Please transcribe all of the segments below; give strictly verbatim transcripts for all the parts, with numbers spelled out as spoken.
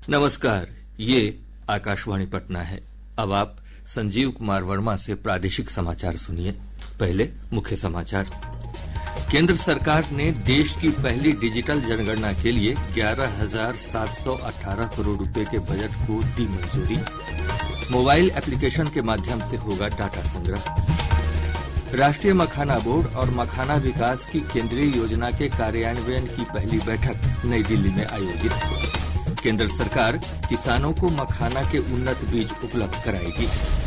नमस्कार, ये आकाशवाणी पटना है। अब आप संजीव कुमार वर्मा से प्रादेशिक समाचार सुनिए। पहले मुख्य समाचार। केंद्र सरकार ने देश की पहली डिजिटल जनगणना के लिए ग्यारह हजार सात सौ अठारह करोड़ रुपए के बजट को दी मंजूरी। मोबाइल एप्लीकेशन के माध्यम से होगा डाटा संग्रह। राष्ट्रीय मखाना बोर्ड और मखाना विकास की केंद्रीय योजना के कार्यान्वयन की पहली बैठक नई दिल्ली में आयोजित। केंद्र सरकार किसानों को मखाना के उन्नत बीज उपलब्ध कराएगी।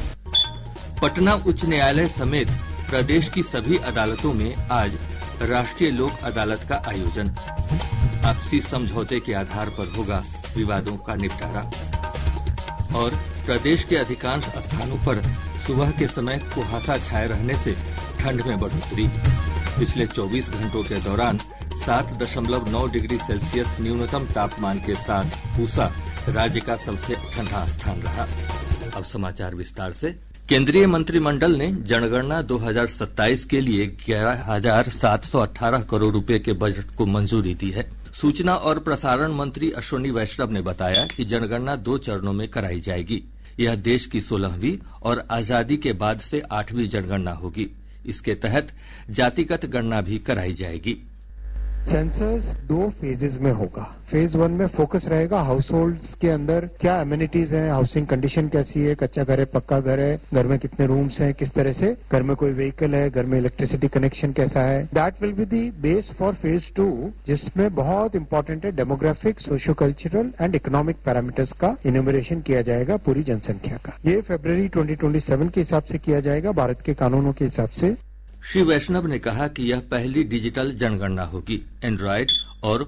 पटना उच्च न्यायालय समेत प्रदेश की सभी अदालतों में आज राष्ट्रीय लोक अदालत का आयोजन। आपसी समझौते के आधार पर होगा विवादों का निपटारा। और प्रदेश के अधिकांश स्थानों पर सुबह के समय कुहासा छाए रहने से ठंड में बढ़ोतरी। पिछले चौबीस घंटों के दौरान सात दशमलव नौ डिग्री सेल्सियस न्यूनतम तापमान के साथ पूसा राज्य का सबसे ठंडा स्थान रहा। अब समाचार विस्तार से। केंद्रीय मंत्रिमंडल ने जनगणना दो हजार सत्ताईस के लिए ग्यारह हजार सात सौ अठारह करोड़ रुपए के बजट को मंजूरी दी है। सूचना और प्रसारण मंत्री अश्विनी वैष्णव ने बताया कि जनगणना दो चरणों में कराई जाएगी। यह देश की सोलहवीं और आजादी के बाद से आठवीं जनगणना होगी। इसके तहत जातिगत गणना भी कराई जाएगी। सेंसस दो फेजेज में होगा। फेज वन में फोकस रहेगा हाउस होल्ड्स के अंदर क्या एमिनिटीज हैं, हाउसिंग कंडीशन कैसी है, कच्चा घर है, पक्का घर है, घर में कितने रूम्स हैं, किस तरह से घर में कोई व्हीकल है, घर में इलेक्ट्रिसिटी कनेक्शन कैसा है। That will be the base for phase two, जिसमें बहुत इंपॉर्टेंट है demographic, socio cultural and economic parameters का इन्यूमरेशन किया जाएगा पूरी जनसंख्या का। ये फरवरी ट्वेंटी ट्वेंटी सेवन के हिसाब से किया जाएगा, भारत के कानूनों के हिसाब से। श्री वैष्णव ने कहा कि यह पहली डिजिटल जनगणना होगी। एंड्रॉयड और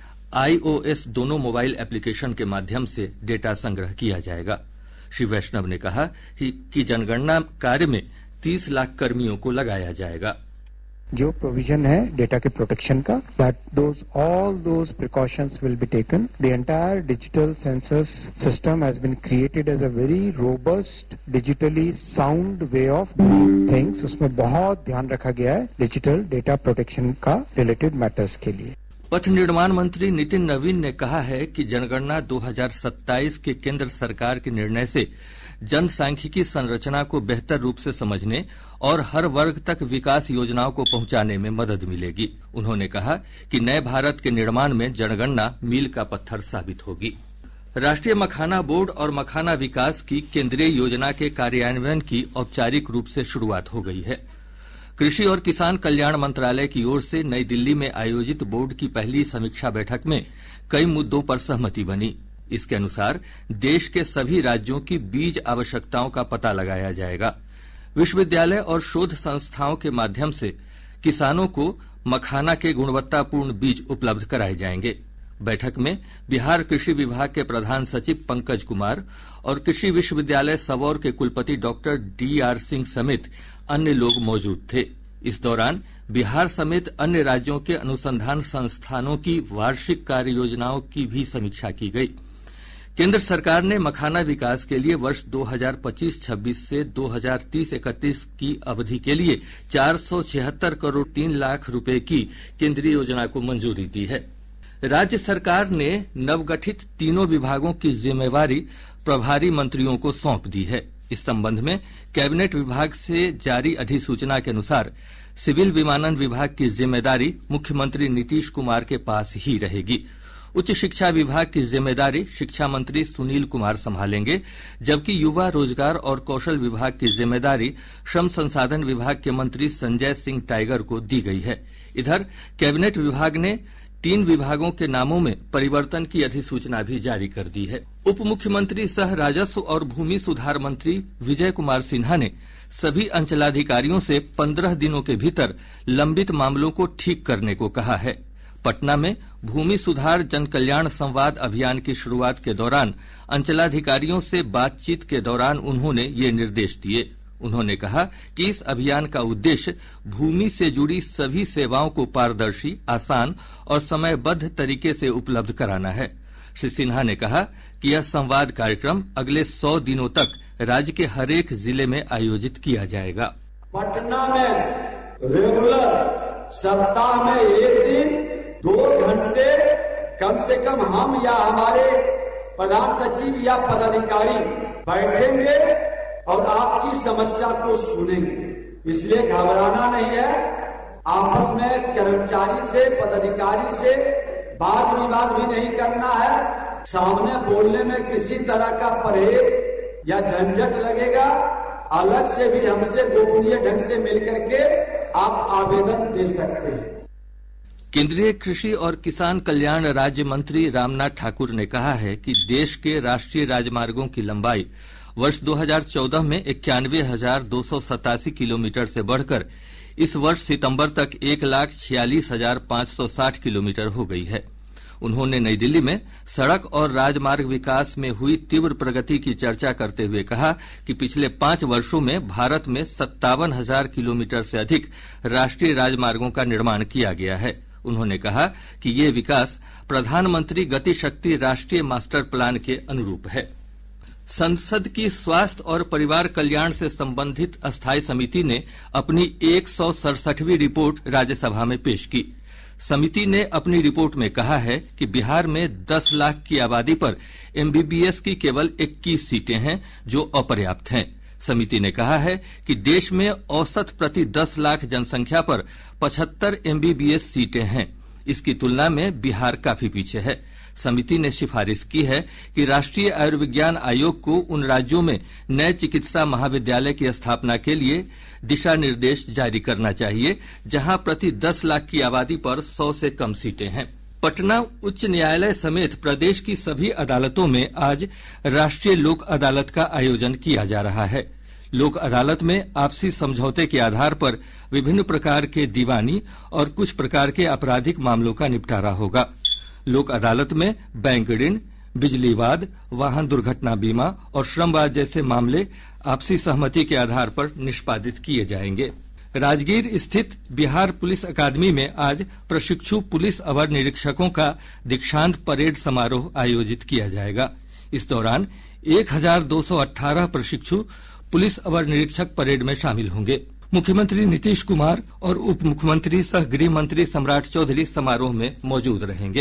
आईओएस दोनों मोबाइल एप्लीकेशन के माध्यम से डेटा संग्रह किया जाएगा। श्री वैष्णव ने कहा कि, कि जनगणना कार्य में तीस लाख कर्मियों को लगाया जाएगा। जो प्रोविजन है डेटा के प्रोटेक्शन का, that those all those precautions will be taken. The entire digital census system has been created as a very robust digitally sound way of things. उसमें बहुत ध्यान रखा गया है डिजिटल डेटा प्रोटेक्शन का रिलेटेड मैटर्स के लिए। पथ निर्माण मंत्री नितिन नवीन ने कहा है कि जनगणना दो हजार सत्ताईस के केंद्र सरकार के निर्णय से जनसांख्यिकी संरचना को बेहतर रूप से समझने और हर वर्ग तक विकास योजनाओं को पहुंचाने में मदद मिलेगी। उन्होंने कहा कि नए भारत के निर्माण में जनगणना मील का पत्थर साबित होगी। राष्ट्रीय मखाना बोर्ड और मखाना विकास की केंद्रीय योजना के कार्यान्वयन की औपचारिक रूप से शुरुआत हो गई है। कृषि और किसान कल्याण मंत्रालय की ओर से नई दिल्ली में आयोजित बोर्ड की पहली समीक्षा बैठक में कई मुद्दों पर सहमति बनी। इसके अनुसार देश के सभी राज्यों की बीज आवश्यकताओं का पता लगाया जाएगा। विश्वविद्यालय और शोध संस्थाओं के माध्यम से किसानों को मखाना के गुणवत्तापूर्ण बीज उपलब्ध कराए जाएंगे। बैठक में बिहार कृषि विभाग के प्रधान सचिव पंकज कुमार और कृषि विश्वविद्यालय सबौर के कुलपति डॉक्टर डी आर सिंह समेत अन्य लोग मौजूद थे। इस दौरान बिहार समेत अन्य राज्यों के अनुसंधान संस्थानों की वार्षिक कार्य योजनाओं की भी समीक्षा की गई। केंद्र सरकार ने मखाना विकास के लिए वर्ष दो हजार पच्चीस छब्बीस से दो हजार तीस इकतीस की अवधि के लिए चार सौ छिहत्तर करोड़ तीन लाख रुपए की केंद्रीय योजना को मंजूरी दी है। राज्य सरकार ने नवगठित तीनों विभागों की जिम्मेवारी प्रभारी मंत्रियों को सौंप दी है। इस संबंध में कैबिनेट विभाग से जारी अधिसूचना के अनुसार सिविल विमानन विभाग की जिम्मेदारी मुख्यमंत्री नीतीश कुमार के पास ही रहेगी। उच्च शिक्षा विभाग की जिम्मेदारी शिक्षा मंत्री सुनील कुमार संभालेंगे, जबकि युवा रोजगार और कौशल विभाग की जिम्मेदारी श्रम संसाधन विभाग के मंत्री संजय सिंह टाइगर को दी गई है। इधर कैबिनेट विभाग ने तीन विभागों के नामों में परिवर्तन की अधिसूचना भी जारी कर दी है। उप मुख्यमंत्री सह राजस्व और भूमि सुधार मंत्री विजय कुमार सिन्हा ने सभी अंचलाधिकारियों से पंद्रह दिनों के भीतर लंबित मामलों को ठीक करने को कहा है। पटना में भूमि सुधार जन कल्याण संवाद अभियान की शुरुआत के दौरान अंचलाधिकारियों से बातचीत के दौरान उन्होंने ये निर्देश दिए। उन्होंने कहा कि इस अभियान का उद्देश्य भूमि से जुड़ी सभी सेवाओं को पारदर्शी, आसान और समयबद्ध तरीके से उपलब्ध कराना है। श्री सिन्हा ने कहा कि यह संवाद कार्यक्रम अगले सौ दिनों तक राज्य के हरेक जिले में आयोजित किया जाएगा। पटना में रेगुलर सप्ताह में एक दिन दो घंटे कम से कम हम या हमारे प्रधान सचिव या पदाधिकारी बैठेंगे और आपकी समस्या को सुनेंगे। इसलिए घबराना नहीं है। आपस में कर्मचारी से, पदाधिकारी से वाद विवाद भी नहीं करना है। सामने बोलने में किसी तरह का परहेज या झंझट लगेगा, अलग से भी हमसे गोपनीय ढंग से मिलकर के आप आवेदन दे सकते हैं। केंद्रीय कृषि और किसान कल्याण राज्य मंत्री रामनाथ ठाकुर ने कहा है कि देश के राष्ट्रीय राजमार्गों की लंबाई वर्ष दो हज़ार चौदह में इक्यानवे हजार दो सौ सतासी किलोमीटर से बढ़कर इस वर्ष सितंबर तक एक लाख छियालीस हजार पांच सौ साठ किलोमीटर हो गई है। उन्होंने नई दिल्ली में सड़क और राजमार्ग विकास में हुई तीव्र प्रगति की चर्चा करते हुए कहा कि पिछले पांच वर्षों में भारत में सत्तावन हजार किलोमीटर से अधिक राष्ट्रीय राजमार्गों का निर्माण किया गया है। उन्होंने कहा कि ये विकास प्रधानमंत्री गति शक्ति राष्ट्रीय मास्टर प्लान के अनुरूप है। संसद की स्वास्थ्य और परिवार कल्याण से संबंधित अस्थायी समिति ने अपनी एक सौ सड़सठवीं रिपोर्ट राज्यसभा में पेश की। समिति ने अपनी रिपोर्ट में कहा है कि बिहार में दस लाख की आबादी पर एमबीबीएस की केवल इक्कीस सीटें हैं, जो अपर्याप्त हैं। समिति ने कहा है कि देश में औसत प्रति दस लाख जनसंख्या पर पचहत्तर एमबीबीएस सीटें हैं। इसकी तुलना में बिहार काफी पीछे है। समिति ने सिफारिश की है कि राष्ट्रीय आयुर्विज्ञान आयोग को उन राज्यों में नए चिकित्सा महाविद्यालय की स्थापना के लिए दिशा निर्देश जारी करना चाहिए जहां प्रति दस लाख की आबादी पर सौ से कम सीटें हैं। पटना उच्च न्यायालय समेत प्रदेश की सभी अदालतों में आज राष्ट्रीय लोक अदालत का आयोजन किया जा रहा है। लोक अदालत में आपसी समझौते के आधार पर विभिन्न प्रकार के दीवानी और कुछ प्रकार के आपराधिक मामलों का निपटारा होगा। लोक अदालत में बैंक ऋण, बिजली वाद, वाहन दुर्घटना बीमा और श्रमवाद जैसे मामले आपसी सहमति के आधार पर निष्पादित किए जाएंगे। राजगीर स्थित बिहार पुलिस अकादमी में आज प्रशिक्षु पुलिस अवर निरीक्षकों का दीक्षांत परेड समारोह आयोजित किया जाएगा। इस दौरान एक हजार दो सौ अठारह प्रशिक्षु पुलिस अवर निरीक्षक परेड में शामिल होंगे। मुख्यमंत्री नीतीश कुमार और उप मुख्यमंत्री सह गृह मंत्री सम्राट चौधरी समारोह में मौजूद रहेंगे।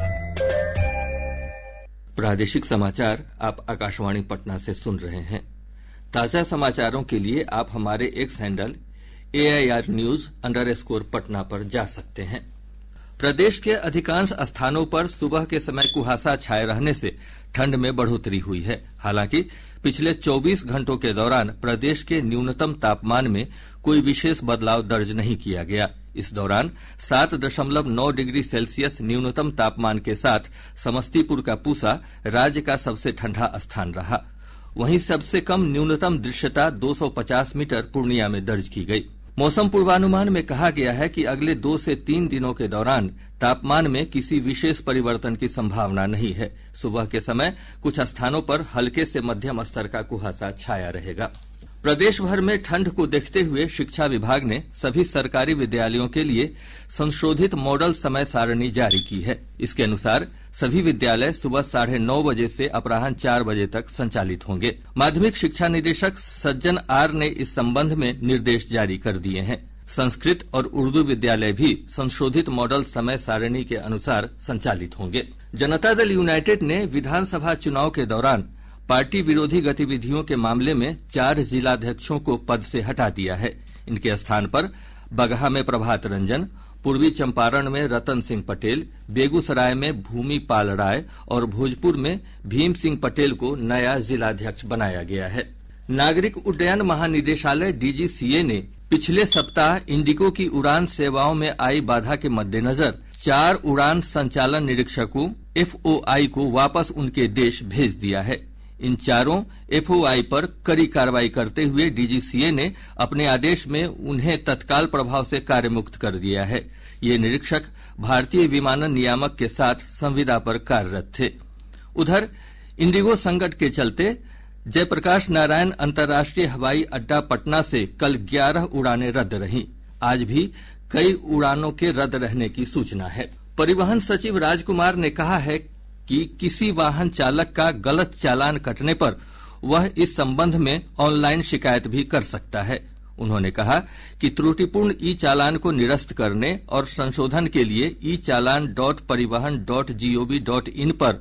प्रादेशिक समाचार आप आकाशवाणी पटना से सुन रहे हैं। ताजा समाचारों के लिए आप हमारे X handle A I R news underscore Patna पर जा सकते हैं। प्रदेश के अधिकांश स्थानों पर सुबह के समय कुहासा छाये रहने से ठंड में बढ़ोतरी हुई है। हालांकि पिछले चौबीस घंटों के दौरान प्रदेश के न्यूनतम तापमान में कोई विशेष बदलाव दर्ज नहीं किया गया। इस दौरान सात दशमलव नौ डिग्री सेल्सियस न्यूनतम तापमान के साथ समस्तीपुर का पूसा राज्य का सबसे ठंडा स्थान रहा। वहीं सबसे कम न्यूनतम दृश्यता दो सौ पचास मीटर पूर्णिया में दर्ज की गई। मौसम पूर्वानुमान में कहा गया है कि अगले दो से तीन दिनों के दौरान तापमान में किसी विशेष परिवर्तन की संभावना नहीं है। सुबह के समय कुछ स्थानों पर हल्के से मध्यम स्तर का कुहासा छाया रहेगा। प्रदेश भर में ठंड को देखते हुए शिक्षा विभाग ने सभी सरकारी विद्यालयों के लिए संशोधित मॉडल समय सारणी जारी की है। इसके अनुसार सभी विद्यालय सुबह साढ़े नौ बजे से अपराह्न चार बजे तक संचालित होंगे। माध्यमिक शिक्षा निदेशक सज्जन आर ने इस संबंध में निर्देश जारी कर दिए हैं। संस्कृत और उर्दू विद्यालय भी संशोधित मॉडल समय सारणी के अनुसार संचालित होंगे। जनता दल यूनाइटेड ने विधानसभा चुनाव के दौरान पार्टी विरोधी गतिविधियों के मामले में चार जिलाध्यक्षों को पद से हटा दिया है। इनके स्थान पर बगहा में प्रभात रंजन, पूर्वी चंपारण में रतन सिंह पटेल, बेगूसराय में भूमि पाल राय और भोजपुर में भीम सिंह पटेल को नया जिलाध्यक्ष बनाया गया है। नागरिक उड्डयन महानिदेशालय डीजीसीए ने पिछले सप्ताह इंडिगो की उड़ान सेवाओं में आई बाधा के मद्देनजर चार उड़ान संचालन निरीक्षकों एफओआई को वापस उनके देश भेज दिया है। इन चारों एफओआई पर कड़ी कार्रवाई करते हुए डीजीसीए ने अपने आदेश में उन्हें तत्काल प्रभाव से कार्यमुक्त कर दिया है। ये निरीक्षक भारतीय विमानन नियामक के साथ संविदा पर कार्यरत थे। उधर इंडिगो संकट के चलते जयप्रकाश नारायण अंतर्राष्ट्रीय हवाई अड्डा पटना से कल ग्यारह उड़ानें रद्द रहीं। आज भी कई उड़ानों के रद्द रहने की सूचना है। परिवहन सचिव राजकुमार ने कहा है कि किसी वाहन चालक का गलत चालान कटने पर वह इस संबंध में ऑनलाइन शिकायत भी कर सकता है। उन्होंने कहा कि त्रुटिपूर्ण ई चालान को निरस्त करने और संशोधन के लिए e challan dot parivahan dot G O V dot in पर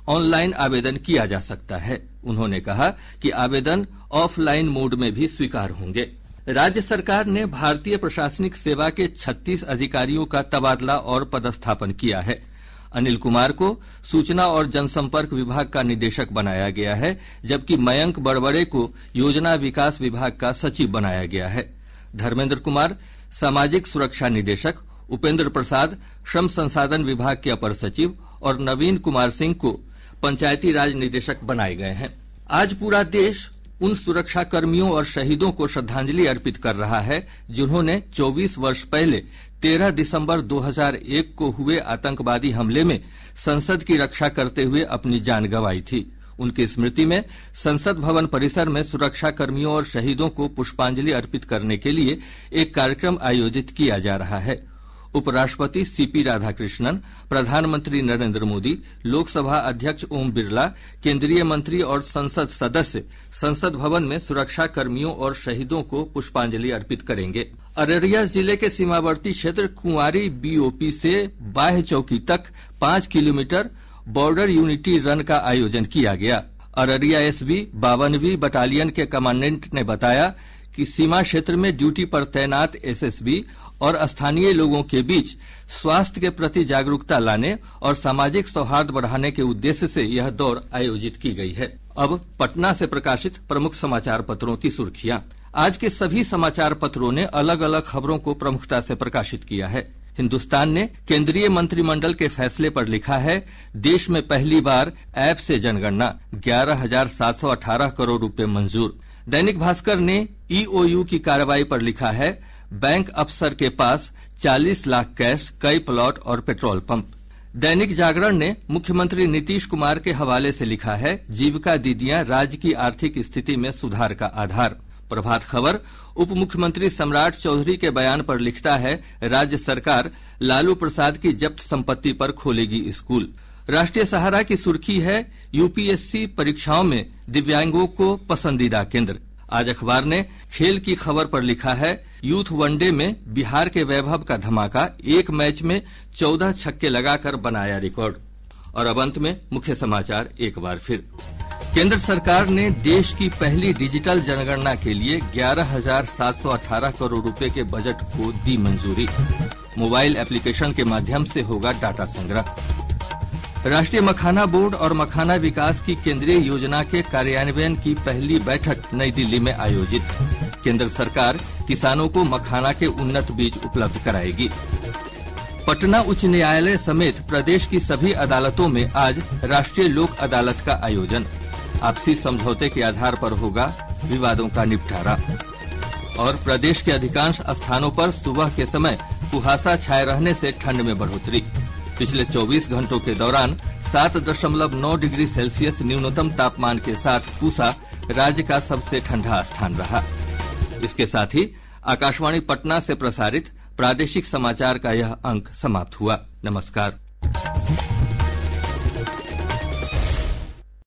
ऑनलाइन आवेदन किया जा सकता है। उन्होंने कहा कि आवेदन ऑफलाइन मोड में भी स्वीकार होंगे। राज्य सरकार ने भारतीय प्रशासनिक सेवा के छत्तीस अधिकारियों का तबादला और पदस्थापन किया है। अनिल कुमार को सूचना और जनसंपर्क विभाग का निदेशक बनाया गया है, जबकि मयंक बड़बड़े को योजना विकास विभाग का सचिव बनाया गया है। धर्मेंद्र कुमार सामाजिक सुरक्षा निदेशक, उपेंद्र प्रसाद श्रम संसाधन विभाग के अपर सचिव और नवीन कुमार सिंह को पंचायती राज निदेशक बनाए गए हैं। आज पूरा देश उन सुरक्षा कर्मियों और शहीदों को श्रद्धांजलि अर्पित कर रहा है जिन्होंने चौबीस वर्ष पहले तेरह दिसंबर दो हज़ार एक को हुए आतंकवादी हमले में संसद की रक्षा करते हुए अपनी जान गंवाई थी। उनकी स्मृति में संसद भवन परिसर में सुरक्षा कर्मियों और शहीदों को पुष्पांजलि अर्पित करने के लिए एक कार्यक्रम आयोजित किया जा रहा है। उपराष्ट्रपति सीपी राधाकृष्णन, प्रधानमंत्री नरेंद्र मोदी, लोकसभा अध्यक्ष ओम बिरला, केंद्रीय मंत्री और संसद सदस्य संसद भवन में सुरक्षा कर्मियों और शहीदों को पुष्पांजलि अर्पित करेंगे। अररिया जिले के सीमावर्ती क्षेत्र कुंवारी बीओपी से बाह्य चौकी तक पांच किलोमीटर बॉर्डर यूनिटी रन का आयोजन किया गया। अररिया एसबी बावनवीं बटालियन के कमांडेंट ने बताया कि सीमा क्षेत्र में ड्यूटी पर तैनात एसएसबी और स्थानीय लोगों के बीच स्वास्थ्य के प्रति जागरूकता लाने और सामाजिक सौहार्द बढ़ाने के उद्देश्य से यह दौड़ आयोजित की गई है। अब पटना से प्रकाशित प्रमुख समाचार पत्रों की सुर्खियां। आज के सभी समाचार पत्रों ने अलग अलग खबरों को प्रमुखता से प्रकाशित किया है। हिन्दुस्तान ने केंद्रीय मंत्रिमंडल के फैसले पर लिखा है, देश में पहली बार ऐप से जनगणना, ग्यारह हजार सात सौ अठारह करोड़ रुपए मंजूर। दैनिक भास्कर ने ईओयू की कार्रवाई पर लिखा है, बैंक अफसर के पास चालीस लाख कैश, कई प्लॉट और पेट्रोल पंप। दैनिक जागरण ने मुख्यमंत्री नीतीश कुमार के हवाले से लिखा है, जीविका दीदियां राज्य की आर्थिक स्थिति में सुधार का आधार। प्रभात खबर उप मुख्यमंत्री सम्राट चौधरी के बयान पर लिखता है, राज्य सरकार लालू प्रसाद की जब्त संपत्ति पर खोलेगी स्कूल। राष्ट्रीय सहारा की सुर्खी है, यूपीएससी परीक्षाओं में दिव्यांगों को पसंदीदा केंद्र। आज अखबार ने खेल की खबर पर लिखा है, यूथ वनडे में बिहार के वैभव का धमाका, एक मैच में चौदह छक्के लगाकर बनाया रिकॉर्ड। और अब अंत में मुख्य समाचार एक बार फिर। केंद्र सरकार ने देश की पहली डिजिटल जनगणना के लिए ग्यारह हजार सात सौ अठारह करोड़ रुपए के बजट को दी मंजूरी। मोबाइल एप्लीकेशन के माध्यम से होगा डाटा संग्रह। राष्ट्रीय मखाना बोर्ड और मखाना विकास की केंद्रीय योजना के कार्यान्वयन की पहली बैठक नई दिल्ली में आयोजित। केंद्र सरकार किसानों को मखाना के उन्नत बीज उपलब्ध कराएगी। पटना उच्च न्यायालय समेत प्रदेश की सभी अदालतों में आज राष्ट्रीय लोक अदालत का आयोजन। आपसी समझौते के आधार पर होगा विवादों का निपटारा। और प्रदेश के अधिकांश स्थानों पर सुबह के समय कुहासा छाये रहने से ठंड में बढ़ोतरी। पिछले चौबीस घंटों के दौरान सात दशमलव नौ डिग्री सेल्सियस न्यूनतम तापमान के साथ पूसा राज्य का सबसे ठंडा स्थान रहा। इसके साथ ही आकाशवाणी पटना से प्रसारित प्रादेशिक समाचार का यह अंक समाप्त हुआ। नमस्कार।